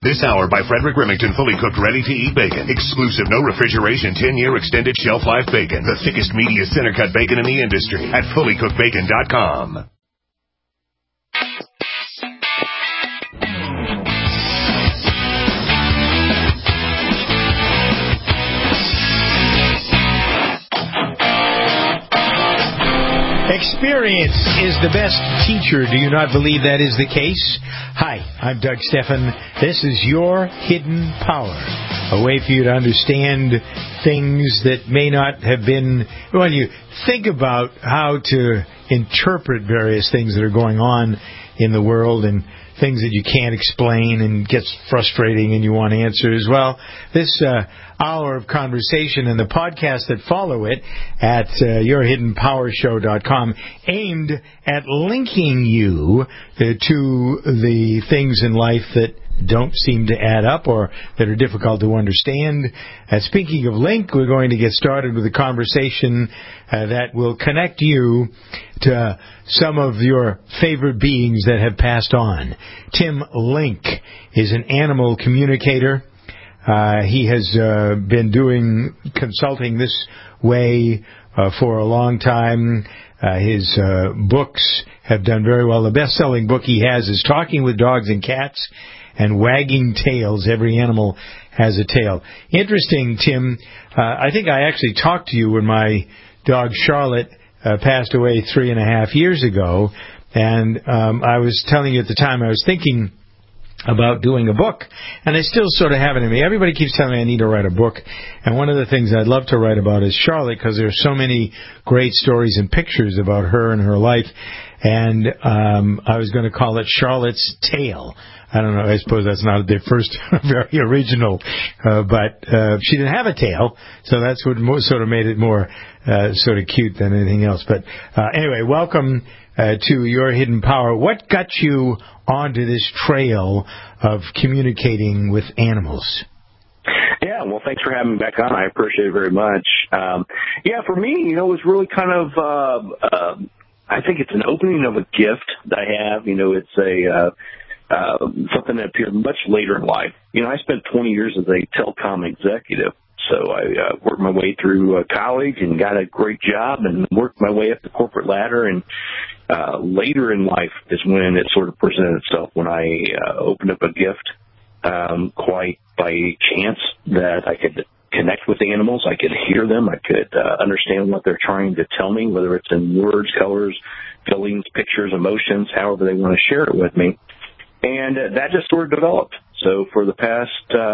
This hour by Frederick Remington, fully cooked, ready-to-eat bacon. Exclusive, no refrigeration, 10-year extended shelf life bacon. The thickest, meatiest center-cut bacon in the industry at fullycookedbacon.com. Experience is the best teacher. Do you not believe that is the case? Hi, I'm Doug Stephan. This is Your Hidden Power, a way for you to understand things that may not have been... When you think about how to interpret various things that are going on in the world and things that you can't explain and gets frustrating and you want answers. Well, this hour of conversation and the podcast that follow it at yourhiddenpowershow.com aimed at linking you to the things in life that don't seem to add up or that are difficult to understand. Speaking of link, we're going to get started with a conversation that will connect you to some of your favorite beings that have passed on. Tim Link is an animal communicator. He has been doing consulting this way for a long time. His books have done very well. The best-selling book he has is Talking with Dogs and Cats and Wagging Tails. Every Animal Has a Tail. Interesting, Tim. I think I actually talked to you when my dog Charlotte passed away 3.5 years ago, and I was telling you at the time I was thinking about doing a book, and I still sort of have it in me. Everybody keeps telling me I need to write a book, and one of the things I'd love to write about is Charlotte, because there are so many great stories and pictures about her and her life, and I was going to call it Charlotte's Tale. I don't know, I suppose that's not their first very original, but she didn't have a tail, so that's what sort of made it more sort of cute than anything else. But anyway, welcome to Your Hidden Power. What got you onto this trail of communicating with animals? Yeah, well, thanks for having me back on. I appreciate it very much. For me, it was really kind of, I think it's an opening of a gift that I have. It's something that appeared much later in life. I spent 20 years as a telecom executive. So I worked my way through college and got a great job and worked my way up the corporate ladder. And later in life is when it sort of presented itself, when I opened up a gift quite by chance that I could connect with animals. I could hear them. I could understand what they're trying to tell me, whether it's in words, colors, feelings, pictures, emotions, however they want to share it with me. And that just sort of developed. So for the past,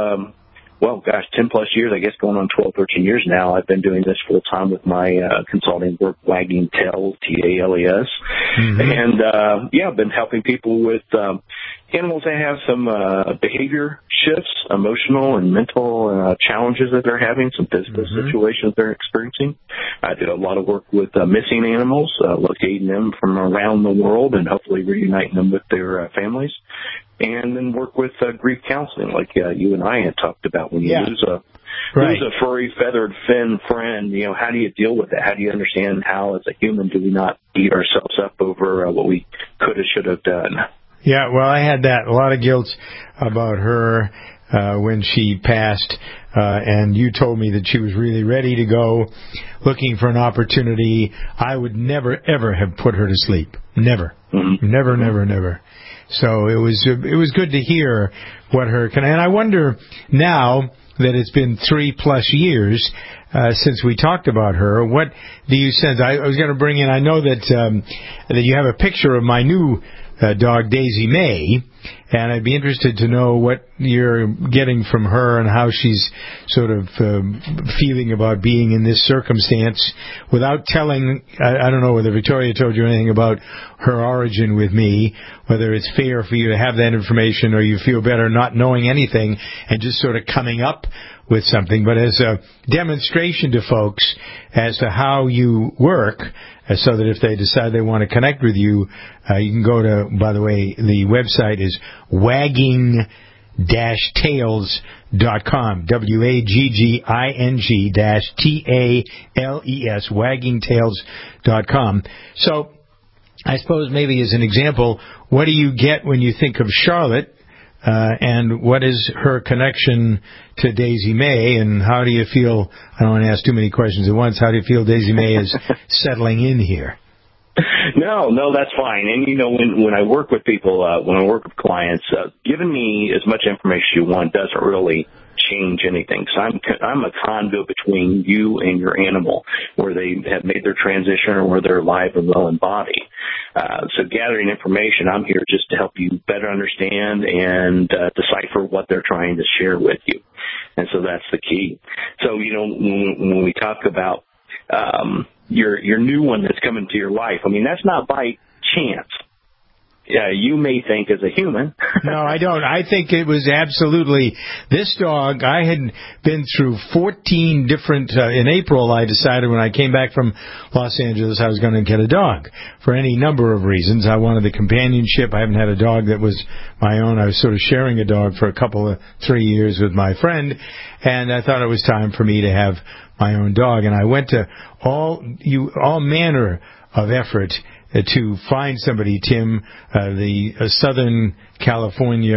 10-plus years, I guess going on 12, 13 years now, I've been doing this full-time with my consulting work, Wagging Tails, T-A-L-E-S. Mm-hmm. And, I've been helping people with animals that have some behavior shifts, emotional and mental challenges that they're having, some physical situations they're experiencing. I did a lot of work with missing animals, locating them from around the world and hopefully reuniting them with their families. And then work with grief counseling, like you and I had talked about. When you lose a furry, feathered, fin friend, how do you deal with that? How do you understand how, as a human, do we not beat ourselves up over what we could have, should have done? Yeah, well, I had that. A lot of guilt about her when she passed, and you told me that she was really ready to go, looking for an opportunity. I would never, ever have put her to sleep. Never. Mm-hmm. Never. So it was good to hear what her... And I wonder now that it's been 3+ years since we talked about her, what do you sense? I was going to bring in... I know that you have a picture of my new dog, Daisy May, and I'd be interested to know what you're getting from her and how she's sort of feeling about being in this circumstance without telling... I don't know whether Victoria told you anything about her origin with me, whether it's fair for you to have that information or you feel better not knowing anything and just sort of coming up with something, but as a demonstration to folks as to how you work, so that if they decide they want to connect with you, you can go to, by the way, the website is wagging-tails.com, wagging-tales, waggingtails.com. So I suppose maybe as an example, what do you get when you think of Charlotte and what is her connection to Daisy May, and how do you feel, I don't want to ask too many questions at once, how do you feel Daisy May is settling in here? No, that's fine. And, when I work with people, when I work with clients, giving me as much information you want doesn't really change anything. So I'm a conduit between you and your animal, where they have made their transition or where they're alive and well in body. So gathering information, I'm here just to help you better understand and decipher what they're trying to share with you. And so that's the key. So, when we talk about your new one that's coming to your life, I mean, that's not by chance. You may think as a human. No, I don't. I think it was absolutely this dog. I had been through 14 different, in April I decided when I came back from Los Angeles I was going to get a dog for any number of reasons. I wanted the companionship. I haven't had a dog that was my own. I was sort of sharing a dog for 3 years with my friend, and I thought it was time for me to have my own dog. And I went to all manner of effort to find somebody, Tim, the Southern California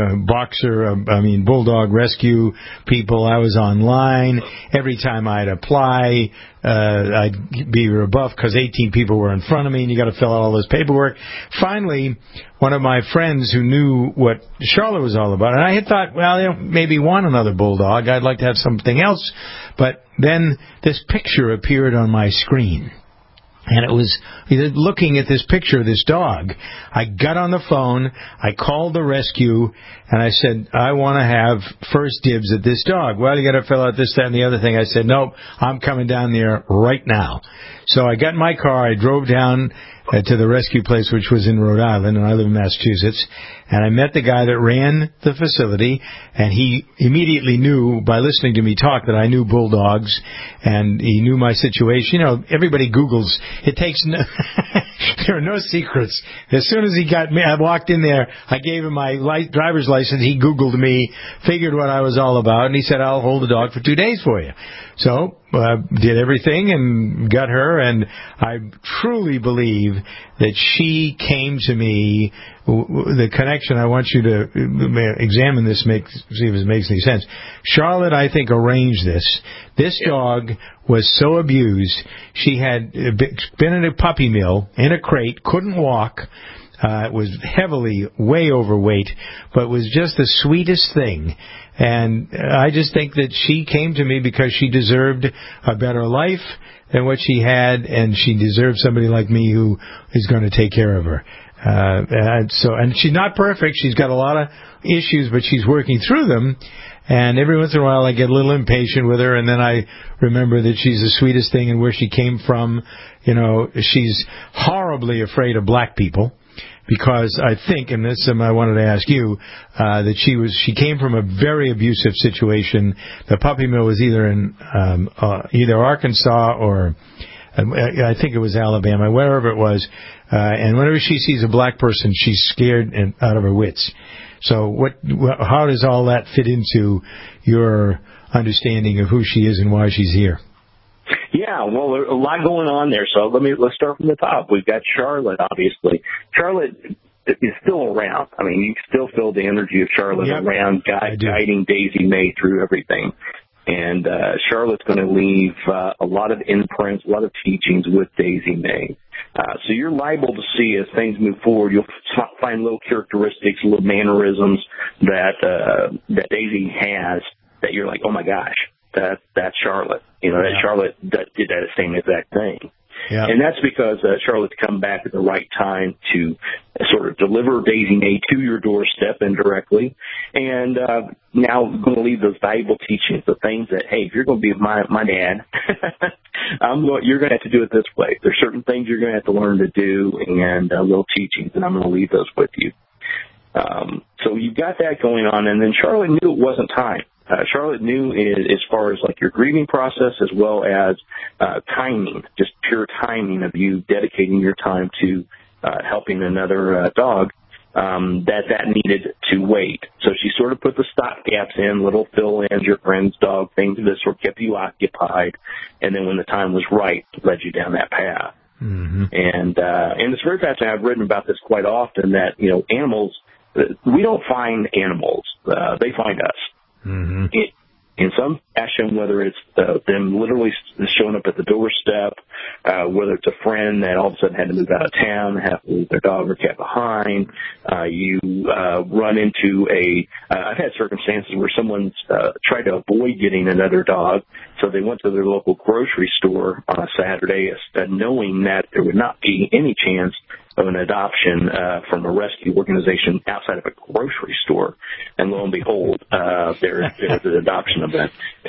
bulldog rescue people. I was online. Every time I'd apply, I'd be rebuffed because 18 people were in front of me, and you got to fill out all this paperwork. Finally, one of my friends who knew what Charlotte was all about, and I had thought, well, I don't maybe want another bulldog. I'd like to have something else. But then this picture appeared on my screen. And it was looking at this picture of this dog. I got on the phone, I called the rescue, and I said, I want to have first dibs at this dog. Well, you got to fill out this, that, and the other thing. I said, nope, I'm coming down there right now. So I got in my car, I drove down to the rescue place, which was in Rhode Island, and I live in Massachusetts, and I met the guy that ran the facility, and he immediately knew, by listening to me talk, that I knew bulldogs, and he knew my situation. Everybody Googles. It takes there are no secrets. As soon as he got me, I walked in there, I gave him my driver's license, he Googled me, figured what I was all about, and he said, I'll hold the dog for 2 days for you. So, did everything and got her, and I truly believe that she came to me, the connection, I want you to examine this, see if it makes any sense. Charlotte, I think, arranged this. This dog was so abused, she had been in a puppy mill, in a crate, couldn't walk, was heavily, way overweight, but was just the sweetest thing. And I just think that she came to me because she deserved a better life than what she had, and she deserved somebody like me who is going to take care of her. And she's not perfect. She's got a lot of issues, but she's working through them. And every once in a while I get a little impatient with her, and then I remember that she's the sweetest thing and where she came from. She's horribly afraid of black people. Because I think, and this I wanted to ask you, that she came from a very abusive situation. The puppy mill was either in either Arkansas or I think it was Alabama, wherever it was. And whenever she sees a black person, she's scared and out of her wits. So how does all that fit into your understanding of who she is and why she's here? Yeah, well, there's a lot going on there. So let's start from the top. We've got Charlotte, obviously. Charlotte is still around. I mean, you can still feel the energy of Charlotte around, guiding Daisy May through everything. And Charlotte's going to leave a lot of imprints, a lot of teachings with Daisy May. So you're liable to see, as things move forward, you'll find little characteristics, little mannerisms that Daisy has that you're like, oh my gosh, that's Charlotte. That Charlotte did that same exact thing. Yeah. And that's because Charlotte's come back at the right time to sort of deliver Daisy May to your doorstep indirectly. And now going to leave those valuable teachings, the things that, hey, if you're going to be my dad, you're going to have to do it this way. There's certain things you're going to have to learn to do, and little teachings, and I'm going to leave those with you. So you've got that going on. And then Charlotte knew it wasn't time. Charlotte knew as far as like your grieving process, as well as timing, just pure timing of you dedicating your time to helping another dog, that needed to wait. So she sort of put the stopgaps in, little fill-ins, your friend's dog, things that sort of kept you occupied, and then when the time was right, led you down that path. Mm-hmm. And it's very fascinating. I've written about this quite often, that animals we don't find animals. They find us. Mm-hmm. In some fashion, whether it's them literally showing up at the doorstep, whether it's a friend that all of a sudden had to move out of town, have to leave their dog or cat behind, you run into I've had circumstances where someone's tried to avoid getting another dog, so they went to their local grocery store on a Saturday, knowing that there would not be any chance of an adoption from a rescue organization outside of a grocery store, and lo and behold, there's an adoption event.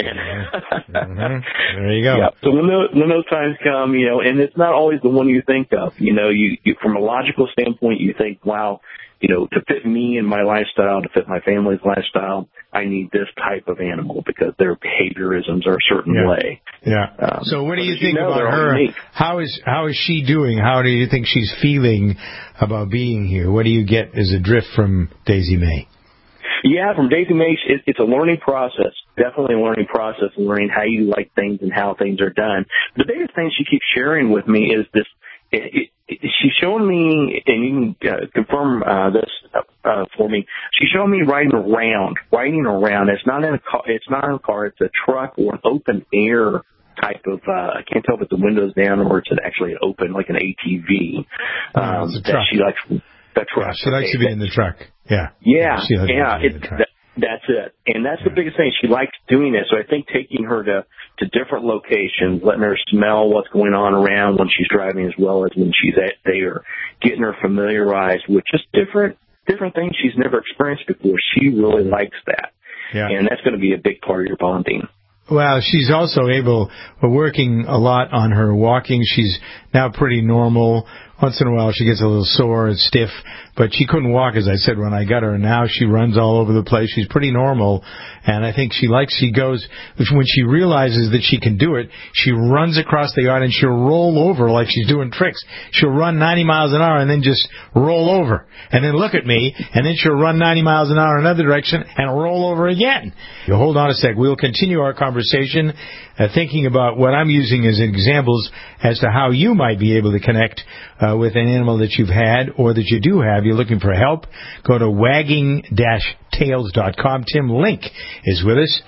Mm-hmm. There you go. Yeah. So when those times come, and it's not always the one you think of. You from a logical standpoint, you think, wow, to fit me and my lifestyle, to fit my family's lifestyle, I need this type of animal because their behaviorisms are a certain way. Yeah. So what do you think about her? How is she doing? How do you think she's feeling about being here? What do you get as a drift from Daisy May? Yeah, from Daisy May, it's a learning process. Definitely a learning process, learning how you like things and how things are done. The biggest thing she keeps sharing with me is this. She's showing me, and you can confirm this for me. She's showing me riding around. It's not in a car. It's not in a car. It's a truck or an open air type of. I can't tell if it's the windows down or it's actually open, like an ATV. It's a truck. That she likes. That truck. Yeah, she likes to be in the truck. Yeah. Yeah. She likes to be in the truck. That's it. And that's the biggest thing. She likes doing it. So I think taking her to different locations, letting her smell what's going on around when she's driving as well as when she's there, getting her familiarized with just different things she's never experienced before. She really likes that. Yeah. And that's going to be a big part of your bonding. Well, she's also we're working a lot on her walking. She's now pretty normal. Once in a while she gets a little sore and stiff, but she couldn't walk, as I said, when I got her. Now she runs all over the place. She's pretty normal, and I think she goes, when she realizes that she can do it, she runs across the yard and she'll roll over like she's doing tricks. She'll run 90 miles an hour and then just roll over, and then look at me, and then she'll run 90 miles an hour in another direction and roll over again. You hold on a sec. We'll continue our conversation thinking about what I'm using as examples as to how you might be able to connect with an animal that you've had or that you do have. You're looking for help, go to wagging-tails.com. Tim Link is with us.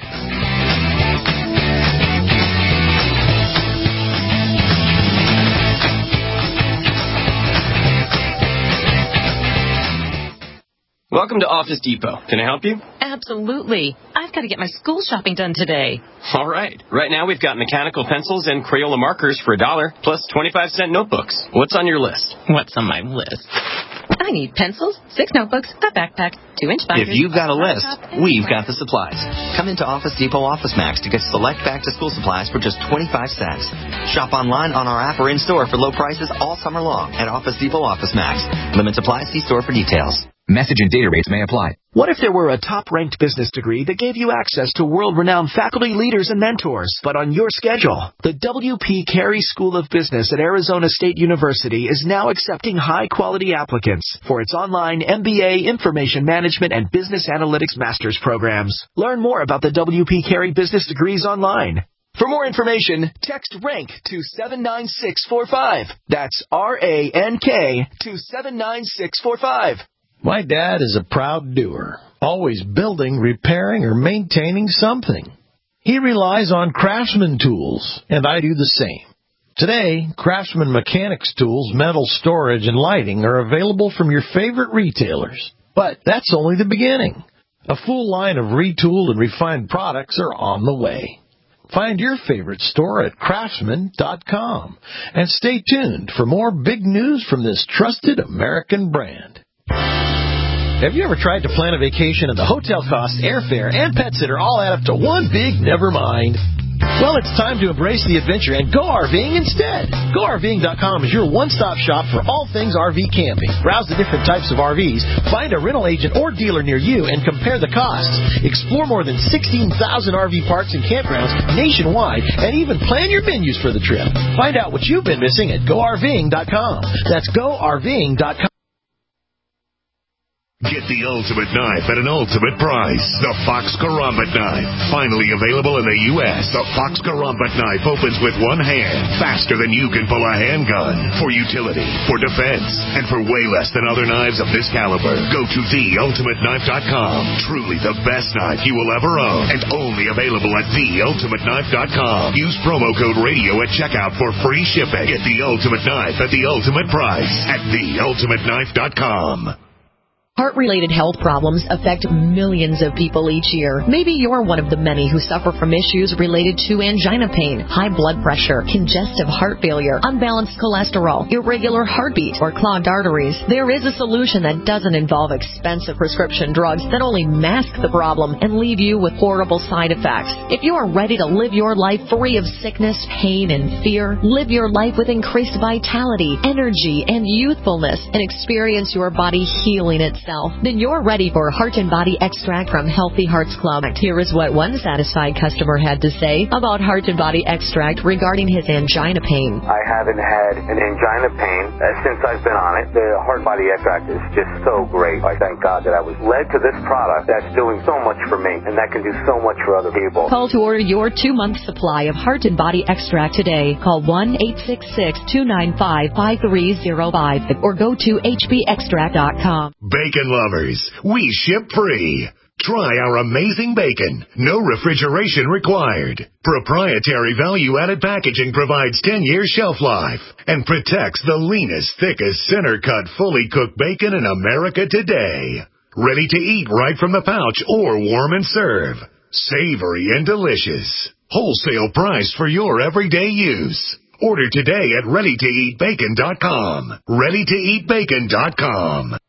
Welcome to Office Depot. Can I help you? Absolutely. I've got to get my school shopping done today. All right. Right now we've got mechanical pencils and Crayola markers for $1, plus 25-cent notebooks. What's on your list? What's on my list? I need pencils, 6 notebooks, a backpack, 2-inch binders. If you've got a list, we've got the supplies. Come into Office Depot Office Max to get select back-to-school supplies for just 25 cents. Shop online on our app or in-store for low prices all summer long at Office Depot Office Max. Limit supply, see store for details. Message and data rates may apply. What if there were a top-ranked business degree that gave you access to world-renowned faculty, leaders, and mentors, but on your schedule? The W.P. Carey School of Business at Arizona State University is now accepting high-quality applicants for its online MBA, Information Management, and Business Analytics Master's programs. Learn more about the W.P. Carey business degrees online. For more information, text RANK to 79645. That's RANK to 79645. My dad is a proud doer, always building, repairing, or maintaining something. He relies on Craftsman tools, and I do the same. Today, Craftsman mechanics tools, metal storage, and lighting are available from your favorite retailers. But that's only the beginning. A full line of retooled and refined products are on the way. Find your favorite store at Craftsman.com, and stay tuned for more big news from this trusted American brand. Have you ever tried to plan a vacation and the hotel costs, airfare, and pet sitter all add up to one big never mind? Well, it's time to embrace the adventure and go RVing instead. GoRVing.com is your one-stop shop for all things RV camping. Browse the different types of RVs, find a rental agent or dealer near you, and compare the costs. Explore more than 16,000 RV parks and campgrounds nationwide, and even plan your menus for the trip. Find out what you've been missing at GoRVing.com. That's GoRVing.com. Get the ultimate knife at an ultimate price. The Fox Karambit Knife. Finally available in the U.S., the Fox Karambit Knife opens with one hand, faster than you can pull a handgun. For utility, for defense, and for way less than other knives of this caliber. Go to theultimateknife.com. Truly the best knife you will ever own, and only available at theultimateknife.com. Use promo code radio at checkout for free shipping. Get the ultimate knife at the ultimate price at theultimateknife.com. Heart-related health problems affect millions of people each year. Maybe you're one of the many who suffer from issues related to angina pain, high blood pressure, congestive heart failure, unbalanced cholesterol, irregular heartbeat, or clogged arteries. There is a solution that doesn't involve expensive prescription drugs that only mask the problem and leave you with horrible side effects. If you are ready to live your life free of sickness, pain, and fear, live your life with increased vitality, energy, and youthfulness, and experience your body healing itself, then you're ready for Heart and Body Extract from Healthy Hearts Club. Here is what one satisfied customer had to say about Heart and Body Extract regarding his angina pain. I haven't had an angina pain since I've been on it. The Heart and Body Extract is just so great. I thank God that I was led to this product that's doing so much for me, and that can do so much for other people. Call to order your 2-month supply of Heart and Body Extract today. Call 1-866-295-5305 or go to hbextract.com. Bacon lovers, we ship free. Try our amazing bacon. No refrigeration required. Proprietary value-added packaging provides 10-year shelf life and protects the leanest, thickest, center-cut, fully cooked bacon in America today. Ready to eat right from the pouch or warm and serve. Savory and delicious. Wholesale price for your everyday use. Order today at ReadyToEatBacon.com. ReadyToEatBacon.com.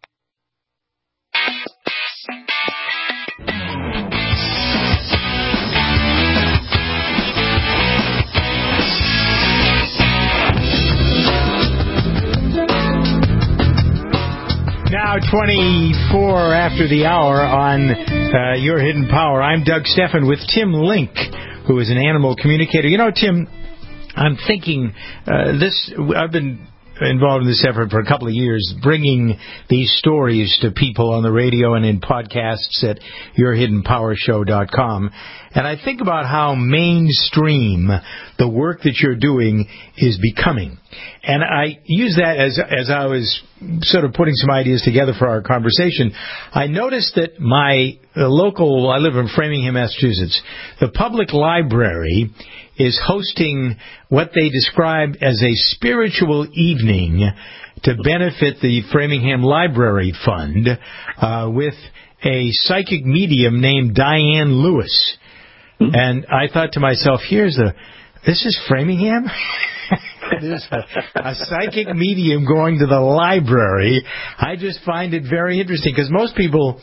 Now 24 after the hour on Your Hidden Power. I'm Doug Stephan with Tim Link, who is an animal communicator. You know, Tim, I'm thinking I've been involved in this effort for a couple of years, bringing these stories to people on the radio and in podcasts at yourhiddenpowershow.com. And I think about how mainstream the work that you're doing is becoming. And I use that as I was sort of putting some ideas together for our conversation. I noticed that I live in Framingham, Massachusetts, the public library is hosting what they describe as a spiritual evening to benefit the Framingham Library Fund with a psychic medium named Diane Lewis. And I thought to myself, this is Framingham? There's a psychic medium going to the library. I just find it very interesting because most people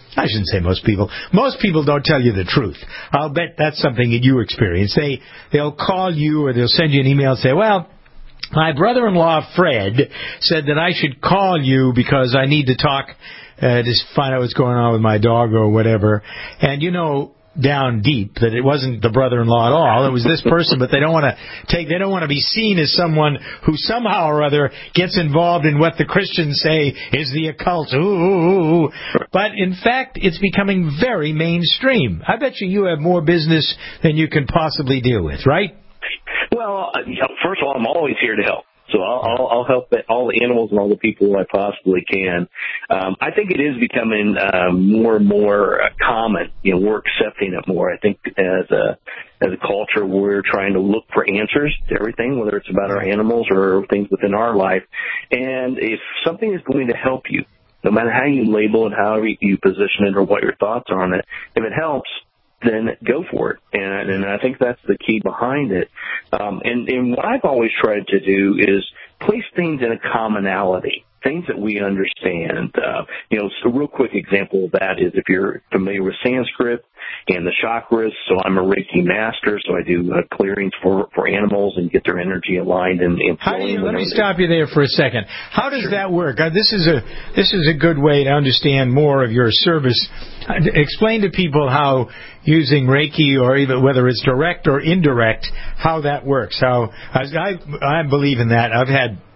don't tell you the truth. I'll bet that's something that you experience. They'll call you or they'll send you an email and say, well, my brother-in-law Fred said that I should call you because I need to talk, just find out what's going on with my dog or whatever. And down deep that it wasn't the brother-in-law at all. It was this person, but they don't want to be seen as someone who somehow or other gets involved in what the Christians say is the occult. Ooh. But in fact, it's becoming very mainstream. I bet you have more business than you can possibly deal with, right? Well, first of all, I'm always here to help. So I'll help all the animals and all the people I possibly can. I think it is becoming more and more common. We're accepting it more. I think as a culture, we're trying to look for answers to everything, whether it's about our animals or things within our life. And if something is going to help you, no matter how you label it, how you position it, or what your thoughts are on it, if it helps, then go for it. And I think that's the key behind it. And what I've always tried to do is place things in a commonality, things that we understand. So a real quick example of that is if you're familiar with Sanskrit and the chakras. So I'm a Reiki master, so I do clearings for animals and get their energy aligned and flowing. Let me stop you there for a second. How does that work? This is a good way to understand more of your service. Explain to people how using Reiki, or even whether it's direct or indirect, how that works. I believe in that. I've had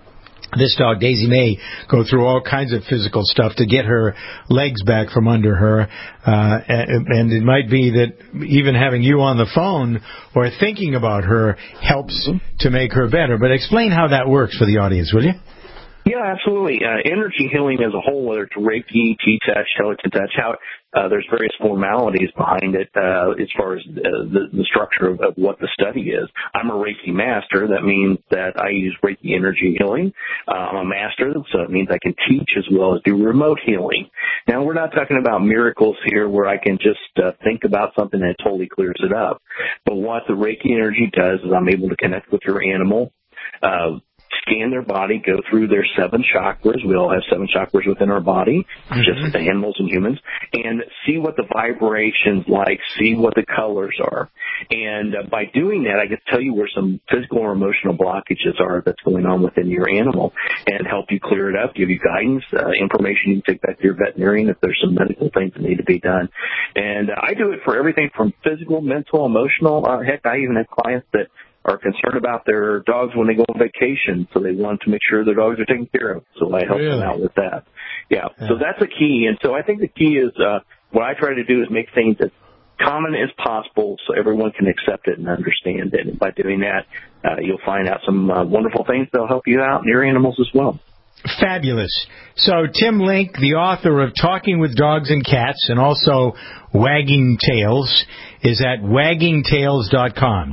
this dog, Daisy May, go through all kinds of physical stuff to get her legs back from under her. And it might be that even having you on the phone or thinking about her helps to make her better. But explain how that works for the audience, will you? Yeah, absolutely. Energy healing as a whole, whether it's Reiki, T-Touch, Tele-Touch, there's various formalities behind it as far as the structure of what the study is. I'm a Reiki master. That means that I use Reiki energy healing. I'm a master, so it means I can teach as well as do remote healing. Now, we're not talking about miracles here where I can just think about something and it totally clears it up. But what the Reiki energy does is I'm able to connect with your animal, scan their body, go through their 7 chakras. We all have 7 chakras within our body, just as animals and humans, and see what the vibrations like, see what the colors are. And by doing that, I can tell you where some physical or emotional blockages are that's going on within your animal and help you clear it up, give you guidance, information you can take back to your veterinarian if there's some medical things that need to be done. And I do it for everything from physical, mental, emotional. Heck, I even have clients that are concerned about their dogs when they go on vacation, so they want to make sure their dogs are taken care of. So I help them out with that. Yeah, so that's the key. And so I think the key is what I try to do is make things as common as possible so everyone can accept it and understand it. And by doing that, you'll find out some wonderful things that'll help you out and your animals as well. Fabulous. So Tim Link, the author of Talking with Dogs and Cats and also Wagging Tails, is at waggingtails.com,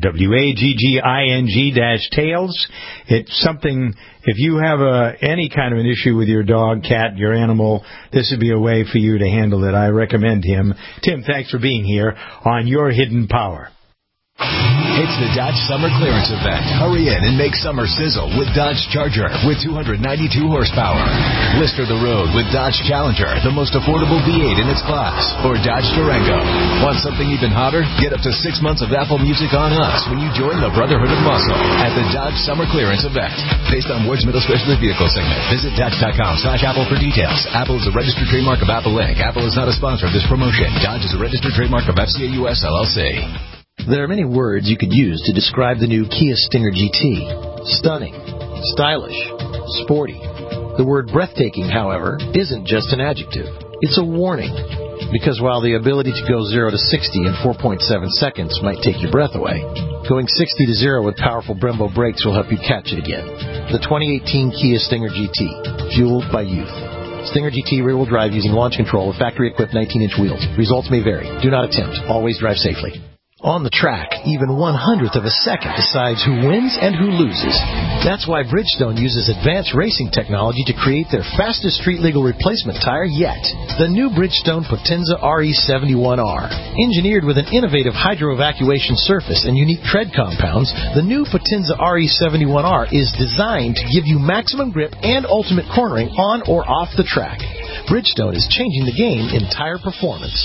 WAGGING-tails. It's something, if you have any kind of an issue with your dog, cat, your animal, this would be a way for you to handle it. I recommend him. Tim, thanks for being here on Your Hidden Power. It's the Dodge Summer Clearance Event. Hurry in and make summer sizzle with Dodge Charger with 292 horsepower. Blister the road with Dodge Challenger, the most affordable V8 in its class. Or Dodge Durango. Want something even hotter? Get up to 6 months of Apple Music on us when you join the Brotherhood of Muscle at the Dodge Summer Clearance Event. Based on Ward's Middle Specialty Vehicle segment. Visit Dodge.com/Apple for details. Apple is a registered trademark of Apple Inc. Apple is not a sponsor of this promotion. Dodge is a registered trademark of FCA US LLC. There are many words you could use to describe the new Kia Stinger GT. Stunning, stylish, sporty. The word breathtaking, however, isn't just an adjective. It's a warning. Because while the ability to go 0 to 60 in 4.7 seconds might take your breath away, going 60 to 0 with powerful Brembo brakes will help you catch it again. The 2018 Kia Stinger GT, fueled by youth. Stinger GT rear-wheel drive using launch control with factory-equipped 19-inch wheels. Results may vary. Do not attempt. Always drive safely. On the track, even 1/100th of a second decides who wins and who loses. That's why Bridgestone uses advanced racing technology to create their fastest street-legal replacement tire yet. The new Bridgestone Potenza RE71R. Engineered with an innovative hydro-evacuation surface and unique tread compounds, the new Potenza RE71R is designed to give you maximum grip and ultimate cornering on or off the track. Bridgestone is changing the game in tire performance.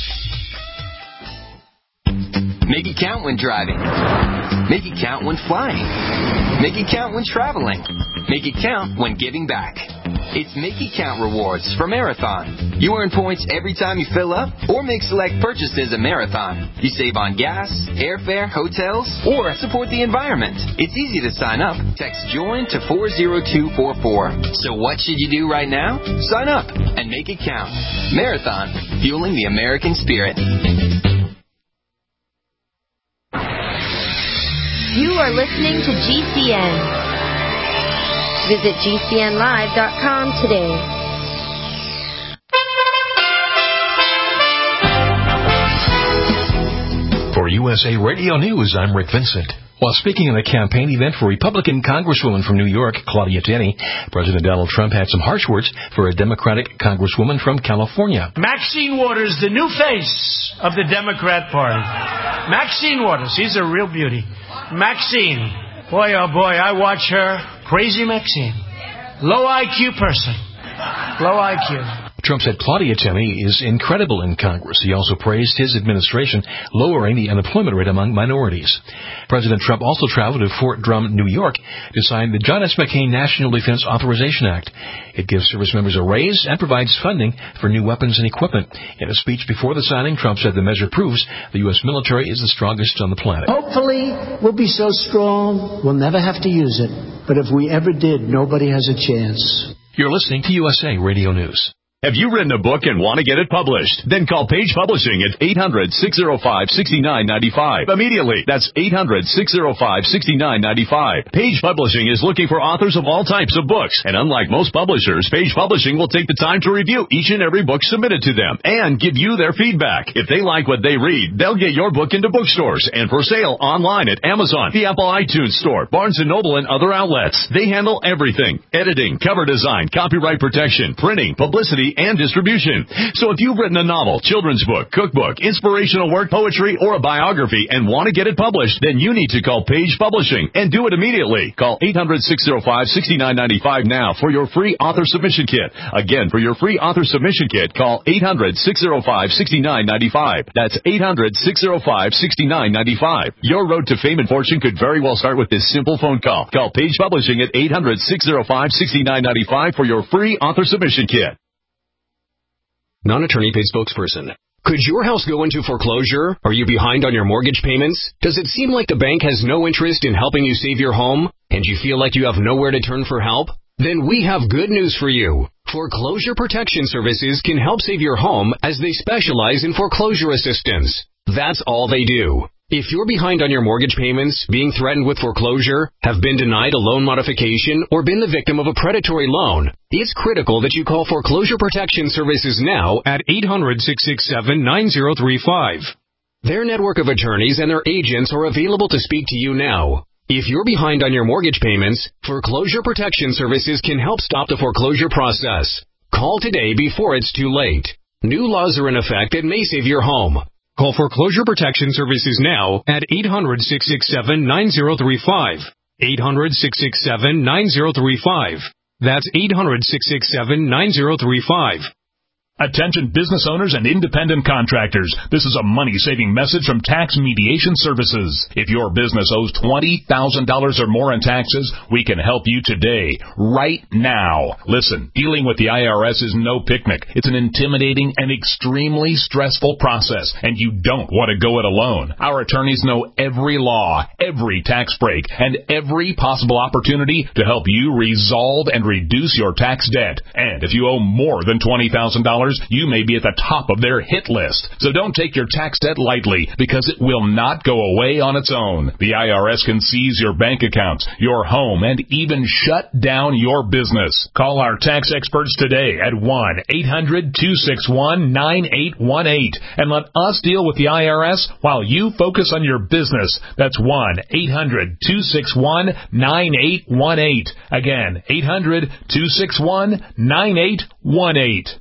Make it count when driving. Make it count when flying. Make it count when traveling. Make it count when giving back. It's Make It Count Rewards for Marathon. You earn points every time you fill up or make select purchases at Marathon. You save on gas, airfare, hotels, or support the environment. It's easy to sign up. Text JOIN to 40244. So what should you do right now? Sign up and make it count. Marathon, fueling the American spirit. You are listening to GCN. Visit GCNlive.com today. For USA Radio News, I'm Rick Vincent. While speaking at a campaign event for Republican Congresswoman from New York, Claudia Tenney, President Donald Trump had some harsh words for a Democratic Congresswoman from California. Maxine Waters, the new face of the Democrat Party. Maxine Waters, she's a real beauty. Maxine, boy oh boy, I watch her. Crazy Maxine. Low IQ person. Low IQ. Trump said Claudia Tenney is incredible in Congress. He also praised his administration lowering the unemployment rate among minorities. President Trump also traveled to Fort Drum, New York, to sign the John S. McCain National Defense Authorization Act. It gives service members a raise and provides funding for new weapons and equipment. In a speech before the signing, Trump said the measure proves the U.S. military is the strongest on the planet. Hopefully, we'll be so strong, we'll never have to use it. But if we ever did, nobody has a chance. You're listening to USA Radio News. Have you written a book and want to get it published? Then call Page Publishing at 800-605-6995. Immediately. That's 800-605-6995. Page Publishing is looking for authors of all types of books. And unlike most publishers, Page Publishing will take the time to review each and every book submitted to them and give you their feedback. If they like what they read, they'll get your book into bookstores and for sale online at Amazon, the Apple iTunes Store, Barnes & Noble, and other outlets. They handle everything: editing, cover design, copyright protection, printing, publicity, and distribution. So if you've written a novel, children's book, cookbook, inspirational work, poetry, or a biography and want to get it published, then you need to call Page Publishing and do it immediately. Call 800-605-6995 now for your free author submission kit. Again, for your free author submission kit, call 800-605-6995. That's 800-605-6995. Your road to fame and fortune could very well start with this simple phone call. Call Page Publishing at 800-605-6995 for your free author submission kit. Non-attorney paid spokesperson. Could your house go into foreclosure? Are you behind on your mortgage payments? Does it seem like the bank has no interest in helping you save your home? And you feel like you have nowhere to turn for help? Then we have good news for you. Foreclosure Protection Services can help save your home as they specialize in foreclosure assistance. That's all they do. If you're behind on your mortgage payments, being threatened with foreclosure, have been denied a loan modification, or been the victim of a predatory loan, it's critical that you call Foreclosure Protection Services now at 800-667-9035. Their network of attorneys and their agents are available to speak to you now. If you're behind on your mortgage payments, Foreclosure Protection Services can help stop the foreclosure process. Call today before it's too late. New laws are in effect that may save your home. Call Foreclosure Protection Services now at 800-667-9035. 800-667-9035. That's 800-667-9035. Attention business owners and independent contractors. This is a money-saving message from Tax Mediation Services. If your business owes $20,000 or more in taxes, we can help you today, right now. Listen, dealing with the IRS is no picnic. It's an intimidating and extremely stressful process, and you don't want to go it alone. Our attorneys know every law, every tax break, and every possible opportunity to help you resolve and reduce your tax debt. And if you owe more than $20,000, you may be at the top of their hit list. So don't take your tax debt lightly, because it will not go away on its own. The IRS can seize your bank accounts, your home, and even shut down your business. Call our tax experts today at 1-800-261-9818 and let us deal with the IRS while you focus on your business. That's 1-800-261-9818. Again, 800-261-9818.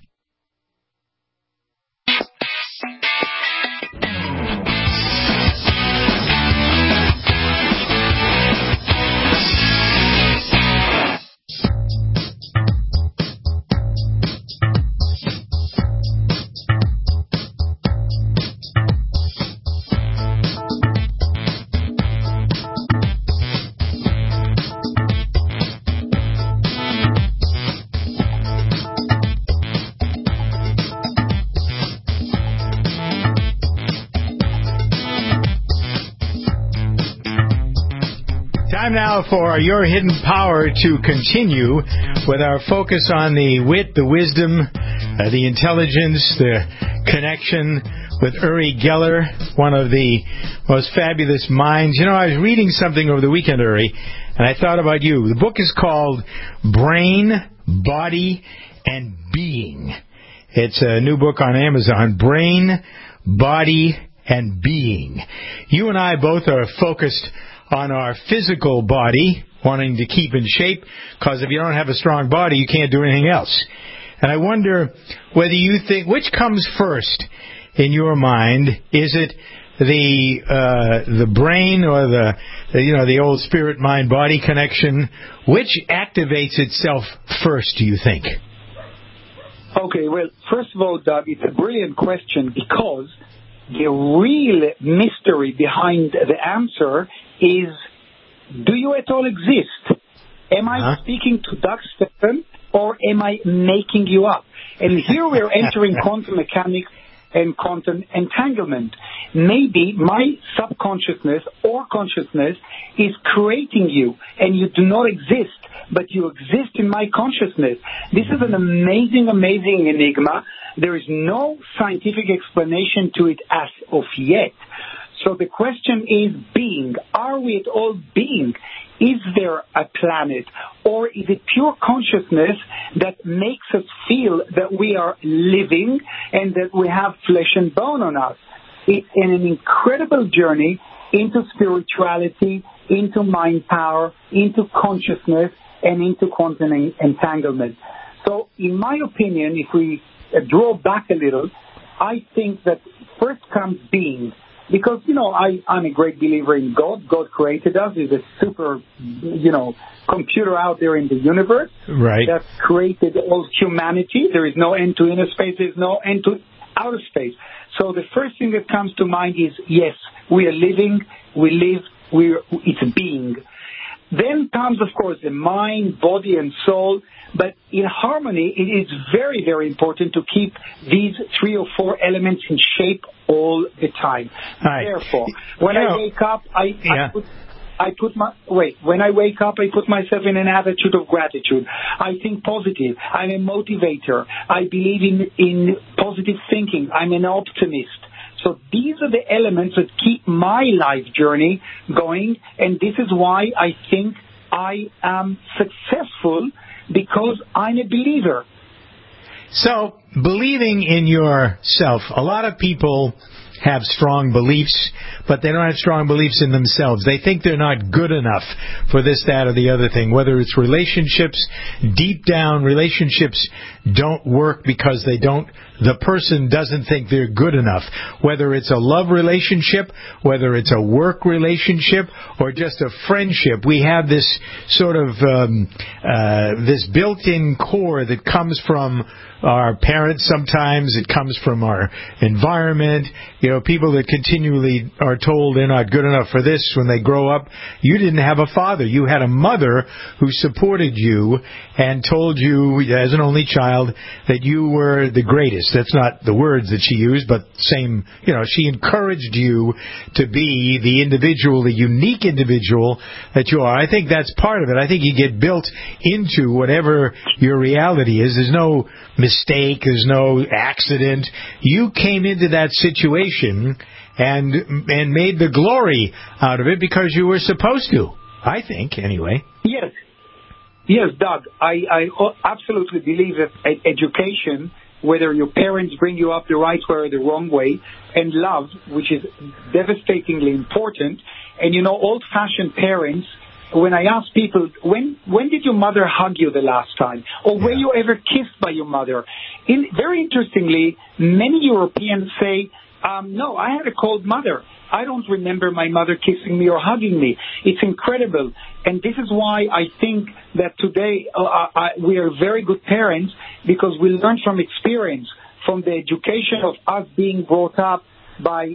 Time now for Your Hidden Power to continue with our focus on the wit, the wisdom, the intelligence, the connection with Uri Geller, one of the most fabulous minds. You know, I was reading something over the weekend, Uri, and I thought about you. The book is called Brain, Body, and Being. It's a new book on Amazon, Brain, Body, and Being. You and I both are focused on our physical body, wanting to keep in shape, because if you don't have a strong body, you can't do anything else. And I wonder whether you think, which comes first in your mind? Is it the brain or the old spirit mind body connection? Which activates itself first, do you think? Okay, well, first of all, Doug, it's a brilliant question because the real mystery behind the answer is, do you at all exist? Am I speaking to Doug Stephan, or am I making you up? And here we're entering quantum mechanics and quantum entanglement. Maybe my subconsciousness or consciousness is creating you, and you do not exist, but you exist in my consciousness. This is an amazing, amazing enigma. There is no scientific explanation to it as of yet. So the question is being. Are we at all being? Is there a planet? Or is it pure consciousness that makes us feel that we are living and that we have flesh and bone on us? It's an incredible journey into spirituality, into mind power, into consciousness, and into quantum entanglement. So in my opinion, if we draw back a little, I think that first comes being. Because, I'm a great believer in God. God created us. There's a super, computer out there in the universe that created all humanity. There is no end to inner space. There's no end to outer space. So the first thing that comes to mind is, yes, we are living, we live, it's being. Then comes, of course, the mind, body, and soul. But in harmony, it is very, very important to keep these 3 or 4 elements in shape all the time. Right. Therefore, when I wake up, when I wake up, I put myself in an attitude of gratitude. I think positive. I'm a motivator. I believe in positive thinking. I'm an optimist. So these are the elements that keep my life journey going, and this is why I think I am successful, because I'm a believer. So, believing in yourself. A lot of people have strong beliefs, but they don't have strong beliefs in themselves. They think they're not good enough for this, that, or the other thing. Whether it's relationships, deep down relationships don't work because the person doesn't think they're good enough. Whether it's a love relationship, whether it's a work relationship, or just a friendship, we have this sort of this built-in core that comes from our parents sometimes. It comes from our environment. People that continually are told they're not good enough for this when they grow up. You didn't have a father. You had a mother who supported you and told you as an only child that you were the greatest. That's not the words that she used, but same, she encouraged you to be the individual, the unique individual that you are. I think that's part of it. I think you get built into whatever your reality is. There's no mistake. There's no accident. You came into that situation and made the glory out of it because you were supposed to, I think, anyway. Yes, Doug, I absolutely believe that education, whether your parents bring you up the right way or the wrong way, and love, which is devastatingly important. And old-fashioned parents, when I ask people, when did your mother hug you the last time? Or were you ever kissed by your mother? Very interestingly, many Europeans say, no, I had a cold mother. I don't remember my mother kissing me or hugging me. It's incredible. And this is why I think that today we are very good parents, because we learn from experience, from the education of us being brought up by,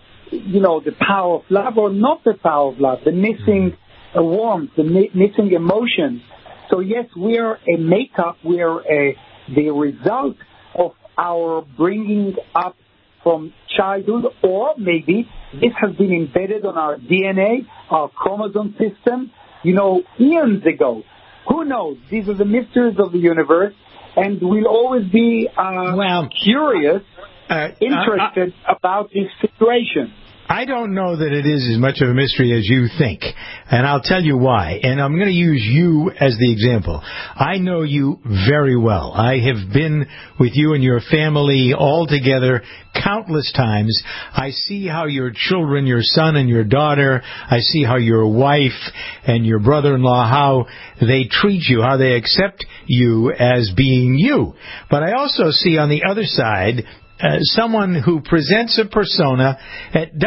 the power of love or not the power of love, the missing warmth, the missing emotions. So yes, we are a makeup. We are the result of our bringing up from childhood, or maybe this has been embedded on our DNA, our chromosome system, eons ago. Who knows? These are the mysteries of the universe, and we'll always be curious, interested about this situation. I don't know that it is as much of a mystery as you think, and I'll tell you why. And I'm going to use you as the example. I know you very well. I have been with you and your family all together countless times. I see how your children, your son and your daughter, I see how your wife and your brother-in-law, how they treat you, how they accept you as being you. But I also see on the other side someone who presents a persona that doesn't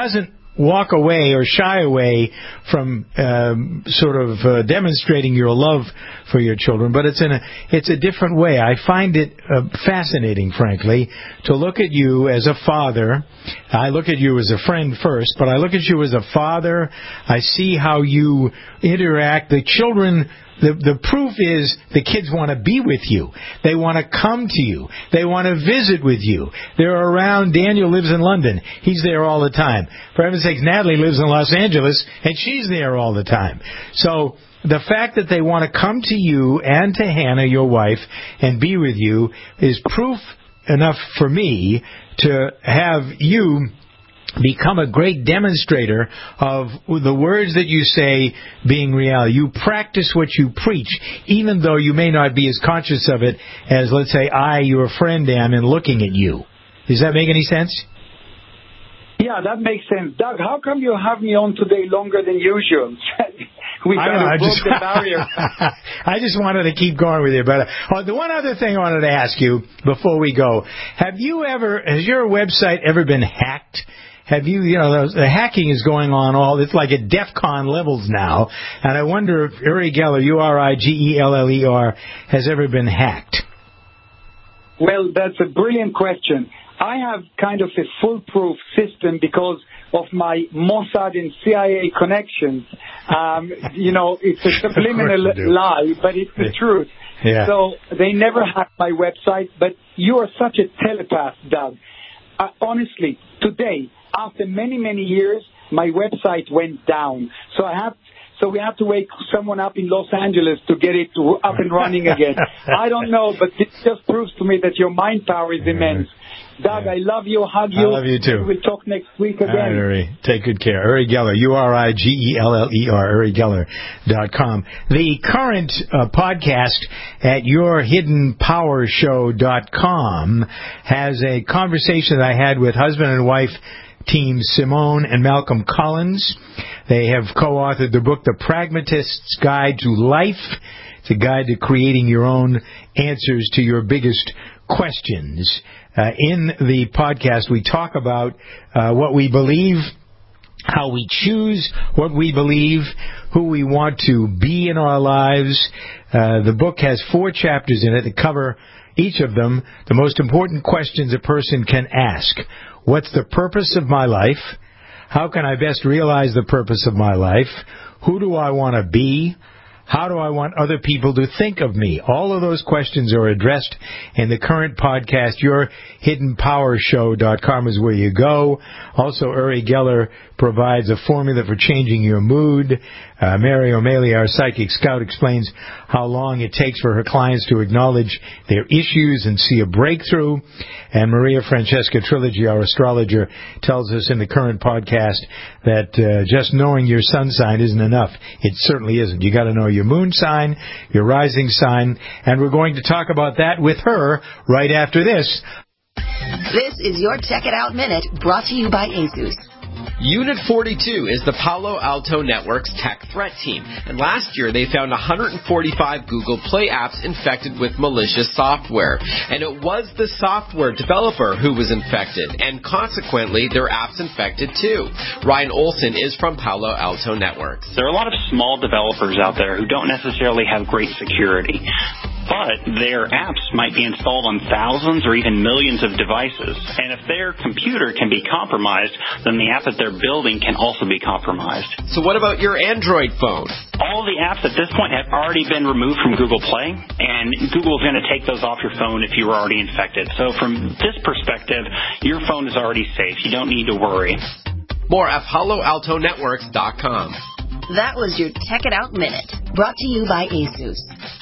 walk away or shy away from demonstrating your love for your children, but it's a different way. I find it fascinating, frankly, to look at you as a father. I look at you as a friend first, but I look at you as a father. I see how you interact. The children, the proof is the kids want to be with you. They want to come to you. They want to visit with you. They're around. Daniel lives in London. He's there all the time. For heaven's sakes, Natalie lives in Los Angeles, and she's there all the time. So the fact that they want to come to you and to Hannah, your wife, and be with you is proof enough for me to have you become a great demonstrator of the words that you say being reality. You practice what you preach, even though you may not be as conscious of it as, let's say, your friend, am in looking at you. Does that make any sense? Yeah, that makes sense. Doug, how come you have me on today longer than usual? We kind of broke the barrier. I just wanted to keep going with you. But the one other thing I wanted to ask you before we go, has your website ever been hacked? Have you, the hacking is going on it's like at DEFCON levels now. And I wonder if Uri Geller, Urigeller, has ever been hacked. Well, that's a brilliant question. I have kind of a foolproof system because of my Mossad and CIA connections. It's a subliminal lie, but it's the truth. Yeah. So they never hacked my website, but you are such a telepath, Doug. Honestly, today, after many, many years, my website went down. So we have to wake someone up in Los Angeles to get it up and running again. I don't know, but it just proves to me that your mind power is immense. Doug, I love you. Hug you. I love you too. We'll talk next week again. All right, Uri. Take good care. Uri Geller, Urigeller, UriGeller.com. The current podcast at YourHiddenPowerShow.com has a conversation that I had with husband and wife team Simone and Malcolm Collins. They have co-authored the book, The Pragmatist's Guide to Life. It's a guide to creating your own answers to your biggest questions. In the podcast, we talk about what we believe, how we choose what we believe, who we want to be in our lives. The book has 4 chapters in it that cover each of them the most important questions a person can ask. What's the purpose of my life? How can I best realize the purpose of my life? Who do I want to be? How do I want other people to think of me? All of those questions are addressed in the current podcast. YourHiddenPowerShow.com is where you go. Also, Uri Geller provides a formula for changing your mood. Mary O'Malley, our psychic scout, explains how long it takes for her clients to acknowledge their issues and see a breakthrough. And Maria Francesca Trilogy, our astrologer, tells us in the current podcast that just knowing your sun sign isn't enough. It certainly isn't. You got to know your moon sign, your rising sign, and we're going to talk about that with her right after this. This is your Check It Out Minute, brought to you by ASUS. Unit 42 is the Palo Alto Network's tech threat team, and last year they found 145 Google Play apps infected with malicious software. And it was the software developer who was infected, and consequently their apps infected too. Ryan Olson is from Palo Alto Networks. There are a lot of small developers out there who don't necessarily have great security, but their apps might be installed on thousands or even millions of devices. And if their computer can be compromised, then the app that they're building can also be compromised. So what about your Android phone? All the apps at this point have already been removed from Google Play, and Google is going to take those off your phone if you were already infected. So from this perspective, your phone is already safe. You don't need to worry. More at PaloAltoNetworks.com. That was your Check It Out Minute, brought to you by ASUS.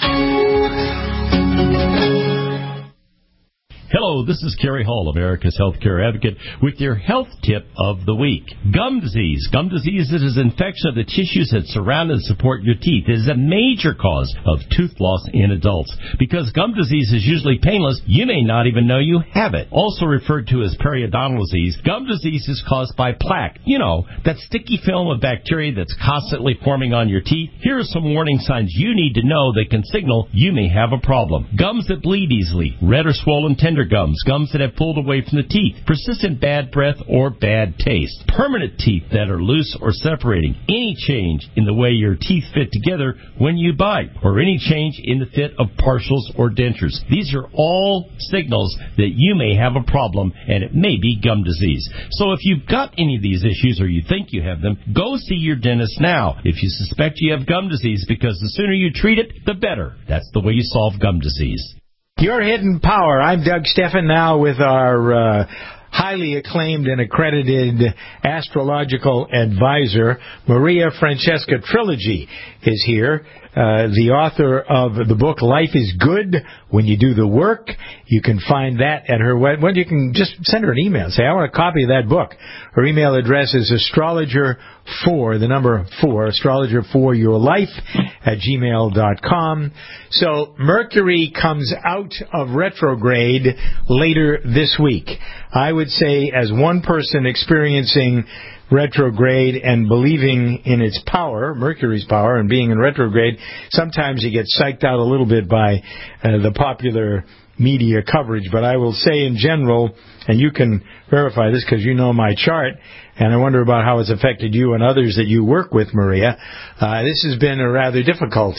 Hello, this is Kerry Hall, America's Healthcare Advocate, with your health tip of the week. Gum disease. Gum disease is an infection of the tissues that surround and support your teeth. It is a major cause of tooth loss in adults. Because gum disease is usually painless, you may not even know you have it. Also referred to as periodontal disease, gum disease is caused by plaque. You know, that sticky film of bacteria that's constantly forming on your teeth. Here are some warning signs you need to know that can signal you may have a problem. Gums that bleed easily, red or swollen tender gums gums, gums that have pulled away from the teeth, persistent bad breath or bad taste, permanent teeth that are loose or separating, any change in the way your teeth fit together when you bite, or any change in the fit of partials or dentures. These are all signals that you may have a problem, and it may be gum disease. So if you've got any of these issues or you think you have them, go see your dentist now if you suspect you have gum disease, because the sooner you treat it, the better. That's the way you solve gum disease. Your Hidden Power. I'm Doug Steffen now with our highly acclaimed and accredited astrological advisor, Maria Francesca Trilogy, is here. The author of the book Life is Good When You Do the Work. You can find that at her website. Well, you can just send her an email and say, I want a copy of that book. Her email address is astrologer4, the number 4, astrologer4yourlife @gmail.com. So Mercury comes out of retrograde later this week. I would say, as one person experiencing retrograde and believing in its power, Mercury's power, and being in retrograde, sometimes you get psyched out a little bit by the popular media coverage. But I will say in general, and you can verify this because you know my chart, and I wonder about how it's affected you and others that you work with, Maria. This has been a rather difficult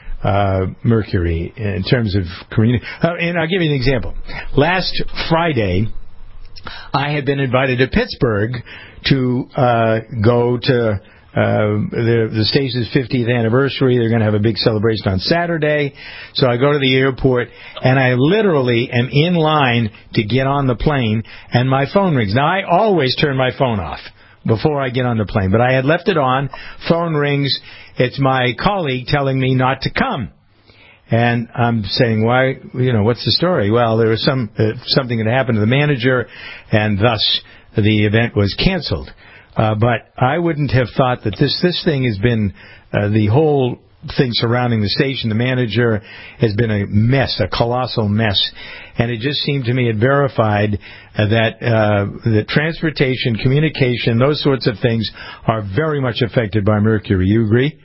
Mercury in terms of community. And I'll give you an example. Last Friday, I had been invited to Pittsburgh to go to the station's 50th anniversary. They're going to have a big celebration on Saturday. So I go to the airport, and I literally am in line to get on the plane, and my phone rings. Now, I always turn my phone off before I get on the plane, but I had left it on. Phone rings. It's my colleague telling me not to come. And I'm saying, why, what's the story? Well, there was something that happened to the manager, and thus the event was canceled. But I wouldn't have thought that this thing has been, the whole thing surrounding the station, the manager, has been a mess, a colossal mess. And it just seemed to me it verified that the transportation, communication, those sorts of things are very much affected by Mercury. You agree?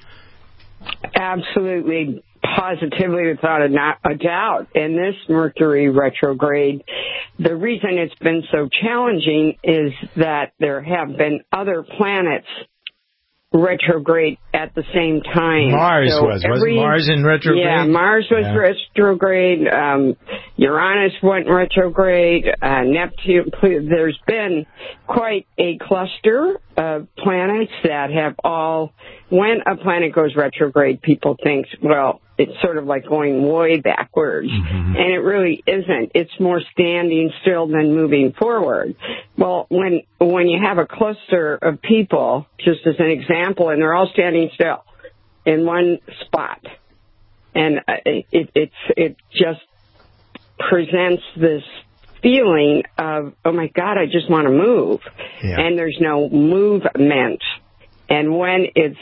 Absolutely. Positively, without a doubt. In this Mercury retrograde, the reason it's been so challenging is that there have been other planets retrograde at the same time. Mars wasn't Mars in retrograde? Yeah, Mars was retrograde. Uranus went retrograde. Neptune. There's been quite a cluster of planets that have all. When a planet goes retrograde, people think, well, it's sort of like going way backwards. Mm-hmm. And it really isn't. It's more standing still than moving forward. Well, when you have a cluster of people, just as an example, and they're all standing still in one spot, and it just presents this feeling of, oh my God, I just want to move. Yeah. And there's no movement. And when it's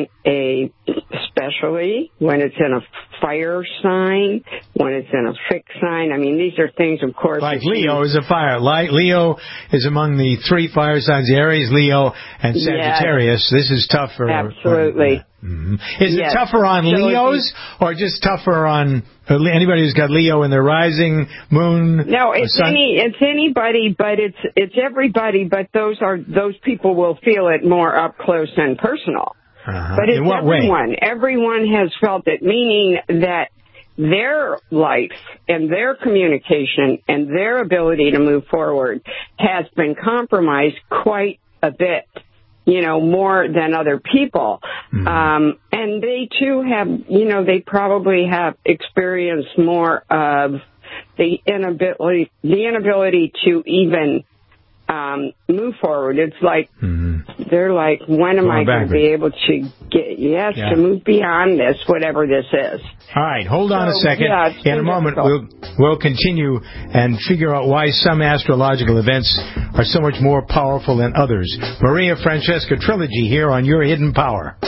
especially when it's in a fire sign, when it's in a fixed sign, I mean, these are things, of course. Like Leo is a fire. Leo is among the 3 fire signs, Aries, Leo, and Sagittarius. Yes. This is tough for... Absolutely. Is it tougher on Leos or just tougher on anybody who's got Leo in their rising, moon? No, it's anybody, but it's everybody. But those people will feel it more up close and personal. But it's everyone. Way? Everyone has felt it, meaning that their life and their communication and their ability to move forward has been compromised quite a bit. More than other people. Mm-hmm. And they too have, they probably have experienced more of the inability to even move forward. It's like, they're like, when am I going to be able to to move beyond this, whatever this is. All right, hold on a second. In a moment, we'll continue and figure out why some astrological events are so much more powerful than others. Maria Francesca Trilogy here on Your Hidden Power.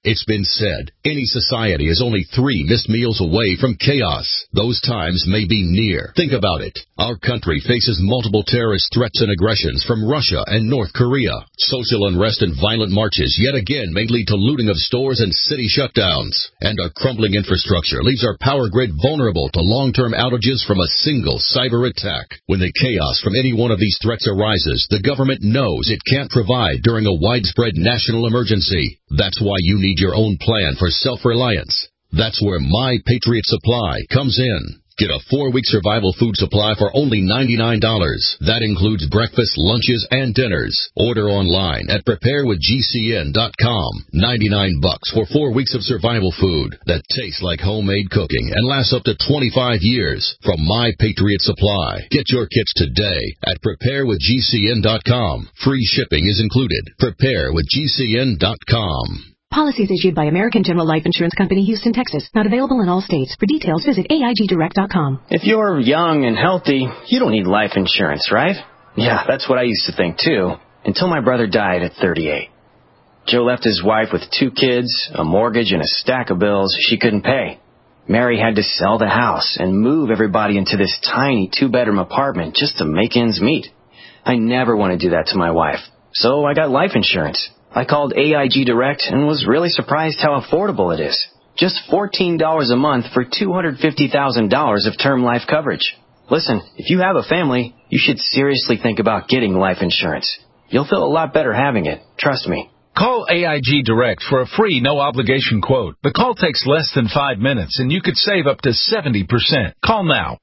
It's been said, any society is only 3 missed meals away from chaos. Those times may be near. Think about it. Our country faces multiple terrorist threats and aggressions from Russia and North Korea. Social unrest and violent marches yet again may lead to looting of stores and city shutdowns. And our crumbling infrastructure leaves our power grid vulnerable to long-term outages from a single cyber attack. When the chaos from any one of these threats arises, the government knows it can't provide during a widespread national emergency. That's why you need your own plan for self-reliance. That's where My Patriot Supply comes in. Get a 4-week survival food supply for only $99. That includes breakfast, lunches, and dinners. Order online at preparewithgcn.com. $99 for 4 weeks of survival food that tastes like homemade cooking and lasts up to 25 years from My Patriot Supply. Get your kits today at preparewithgcn.com. Free shipping is included. Preparewithgcn.com. Policies issued by American General Life Insurance Company, Houston, Texas. Not available in all states. For details, visit AIGdirect.com. If you're young and healthy, you don't need life insurance, right? Yeah, that's what I used to think, too, until my brother died at 38. Joe left his wife with 2 kids, a mortgage, and a stack of bills she couldn't pay. Mary had to sell the house and move everybody into this tiny 2-bedroom apartment just to make ends meet. I never want to do that to my wife, so I got life insurance. I called AIG Direct and was really surprised how affordable it is. Just $14 a month for $250,000 of term life coverage. Listen, if you have a family, you should seriously think about getting life insurance. You'll feel a lot better having it. Trust me. Call AIG Direct for a free, no-obligation quote. The call takes less than 5 minutes, and you could save up to 70%. Call now.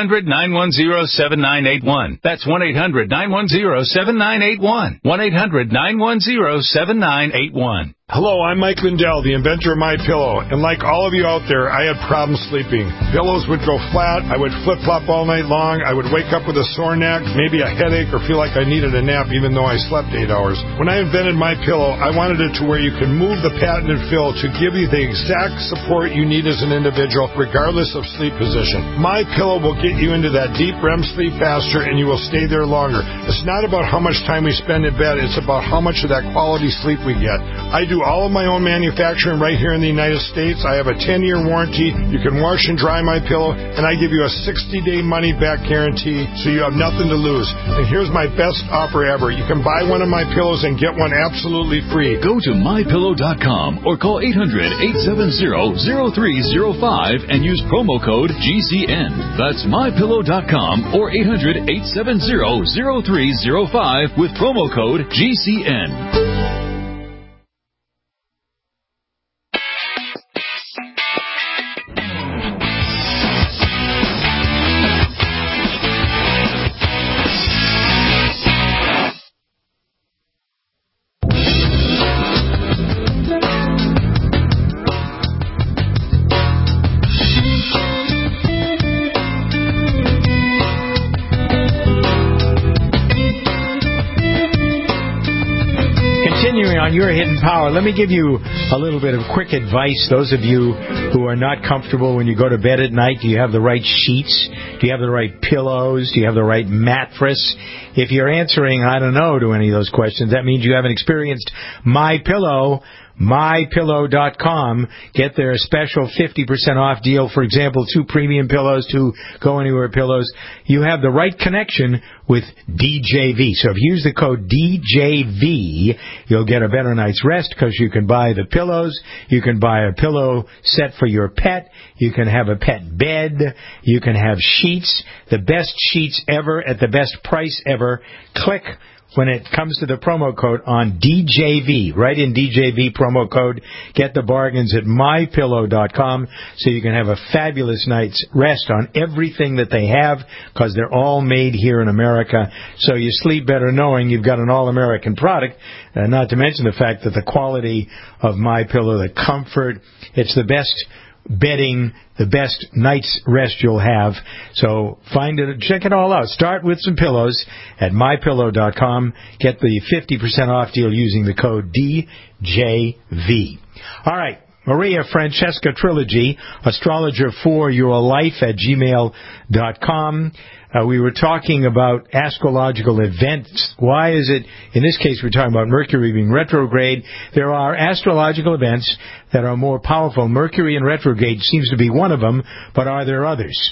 1-800-910-7981. That's 1-800-910-7981. 1-800-910-7981. Hello, I'm Mike Lindell, the inventor of MyPillow, and like all of you out there, I had problems sleeping. Pillows would go flat, I would flip-flop all night long, I would wake up with a sore neck, maybe a headache, or feel like I needed a nap even though I slept 8 hours. When I invented MyPillow, I wanted it to where you can move the patented fill to give you the exact support you need as an individual, regardless of sleep position. MyPillow will get you into that deep REM sleep faster, and you will stay there longer. It's not about how much time we spend in bed, it's about how much of that quality sleep we get. I do all of my own manufacturing right here in the United States. I have a 10-year warranty. You can wash and dry my pillow, and I give you a 60-day money-back guarantee, so you have nothing to lose. And here's my best offer ever. You can buy one of my pillows and get one absolutely free. Go to mypillow.com or call 800-870-0305 and use promo code GCN. That's mypillow.com or 800-870-0305 with promo code GCN. Your hidden power. Let me give you a little bit of quick advice. Those of you who are not comfortable when you go to bed at night, do you have the right sheets? Do you have the right pillows? Do you have the right mattress? If you're answering, I don't know, to any of those questions, that means you haven't experienced MyPillow. MyPillow.com. Get their special 50% off deal. For example, 2 premium pillows, 2 Go Anywhere pillows. You have the right connection with DJV. So if you use the code DJV, you'll get a better night's rest because you can buy the pillows. You can buy a pillow set for your pet. You can have a pet bed. You can have sheets. The best sheets ever at the best price ever. Click when it comes to the promo code on DJV. Write in DJV promo code. Get the bargains at MyPillow.com so you can have a fabulous night's rest on everything that they have because they're all made here in America. So you sleep better knowing you've got an all-American product, not to mention the fact that the quality of MyPillow, the comfort, it's the best bedding, the best night's rest you'll have. So find it, check it all out. Start with some pillows at mypillow.com. Get the 50% off deal using the code DJV. All right, Maria Francesca Trilogy, astrologer for your life at gmail.com. We were talking about astrological events. Why is it, in this case, we're talking about Mercury being retrograde. There are astrological events that are more powerful. Mercury in retrograde seems to be one of them, but are there others?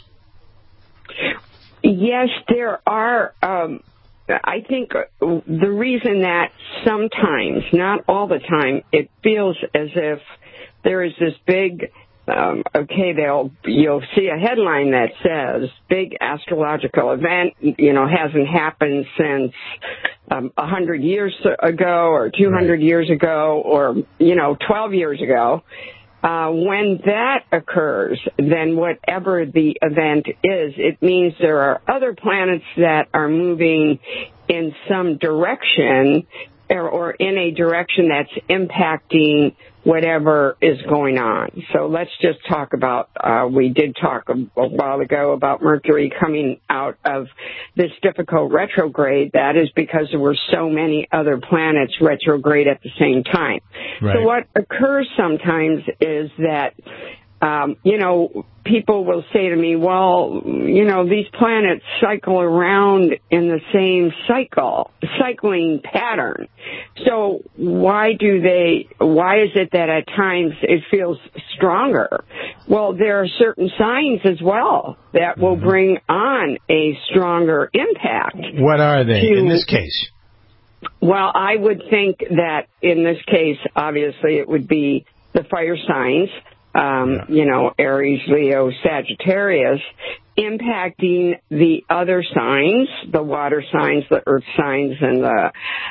Yes, there are. I think the reason that sometimes, not all the time, it feels as if there is this big, you'll see a headline that says big astrological event, hasn't happened since 100 years ago or 200 years ago or, 12 years ago. When that occurs, then whatever the event is, it means there are other planets that are moving in some direction or in a direction that's impacting whatever is going on. So let's just talk about, we did talk a while ago about Mercury coming out of this difficult retrograde. That is because there were so many other planets retrograde at the same time. Right. So what occurs sometimes is that, people will say to me, well, these planets cycle around in the same cycling pattern. So why is it that at times it feels stronger? Well, there are certain signs as well that will bring on a stronger impact. What are they in this case? Well, I would think that in this case, obviously, it would be the fire signs. Aries, Leo, Sagittarius, impacting the other signs, the water signs, the earth signs, and the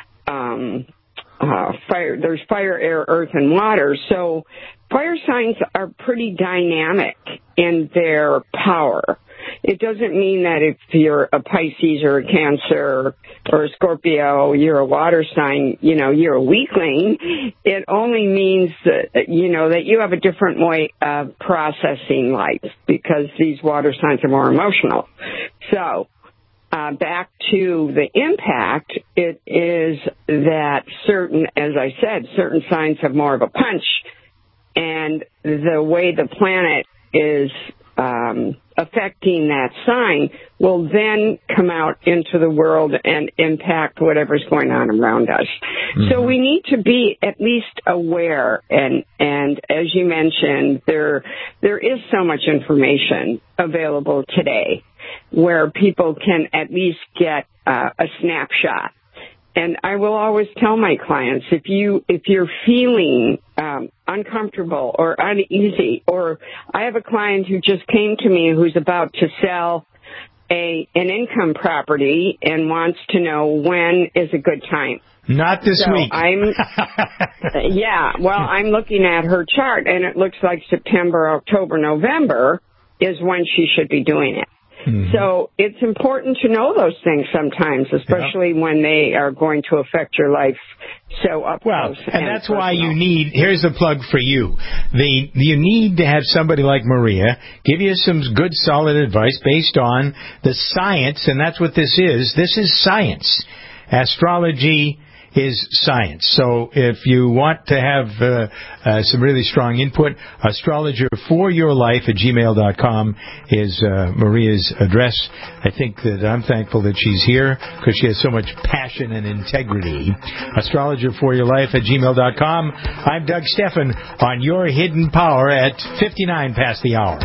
fire. There's fire, air, earth, and water. So fire signs are pretty dynamic in their power. It doesn't mean that if you're a Pisces or a Cancer or a Scorpio, you're a water sign, you're a weakling. It only means that, that you have a different way of processing life because these water signs are more emotional. So, back to the impact, it is that certain signs have more of a punch, and the way the planet is affecting that sign will then come out into the world and impact whatever's going on around us. Mm-hmm. So we need to be at least aware, and as you mentioned, there is so much information available today where people can at least get a snapshot. And I will always tell my clients, if you're feeling uncomfortable or uneasy, or I have a client who just came to me who's about to sell an income property and wants to know when is a good time. Not this week. I'm looking at her chart, and it looks like September, October, November is when she should be doing it. Mm-hmm. So it's important to know those things sometimes, especially when they are going to affect your life so up close. And that's personal. Why you need, here's a plug for you. You need to have somebody like Maria give you some good, solid advice based on the science, and that's what this is. This is science. Astrology is science. So if you want to have some really strong input, astrologerforyourlife@gmail.com is Maria's address. I think that I'm thankful that she's here because she has so much passion and integrity. Astrologerforyourlife@gmail.com. I'm Doug Stephan on Your Hidden Power at 59 past the hour.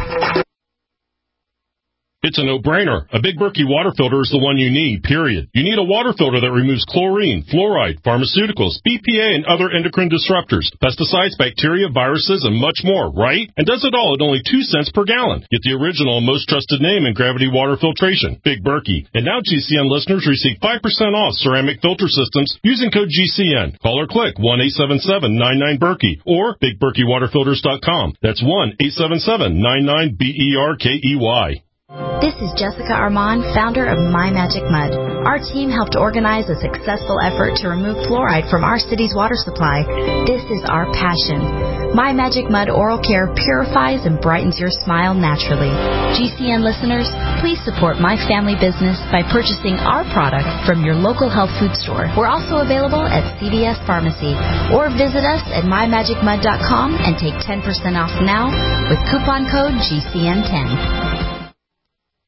It's a no-brainer. A Big Berkey water filter is the one you need, period. You need a water filter that removes chlorine, fluoride, pharmaceuticals, BPA, and other endocrine disruptors, pesticides, bacteria, viruses, and much more, right? And does it all at only 2 cents per gallon. Get the original and most trusted name in gravity water filtration, Big Berkey. And now GCN listeners receive 5% off ceramic filter systems using code GCN. Call or click 1-877-99-BERKEY or BigBerkeyWaterFilters.com. That's 1-877-99-BERKEY. This is Jessica Armand, founder of My Magic Mud. Our team helped organize a successful effort to remove fluoride from our city's water supply. This is our passion. My Magic Mud Oral Care purifies and brightens your smile naturally. GCN listeners, please support my family business by purchasing our product from your local health food store. We're also available at CVS Pharmacy, or visit us at mymagicmud.com and take 10% off now with coupon code GCN10.